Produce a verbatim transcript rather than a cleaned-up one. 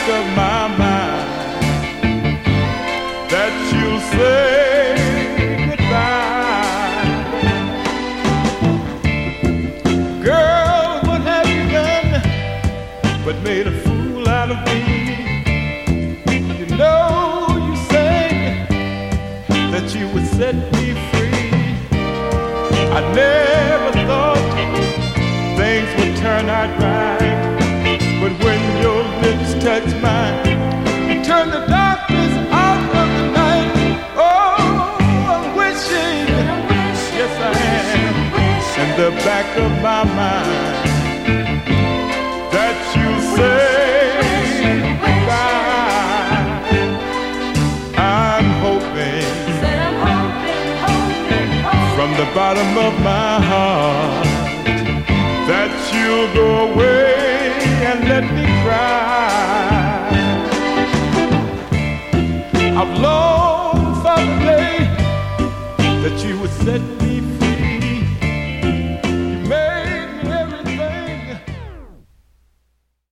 of my mind that you'll say goodbye. Girl, what have you done but made a fool out of me? You know you said that you would set me free. I never thought things would turn out right, but when your lips touch mine, you turn the darkness out of the night. Oh, I'm wishing, yes I am, in the back of my mind, that you say goodbye. I'm hoping, from the bottom of my heart, that you'll go away and let me cry. I've longed for the day that you would set me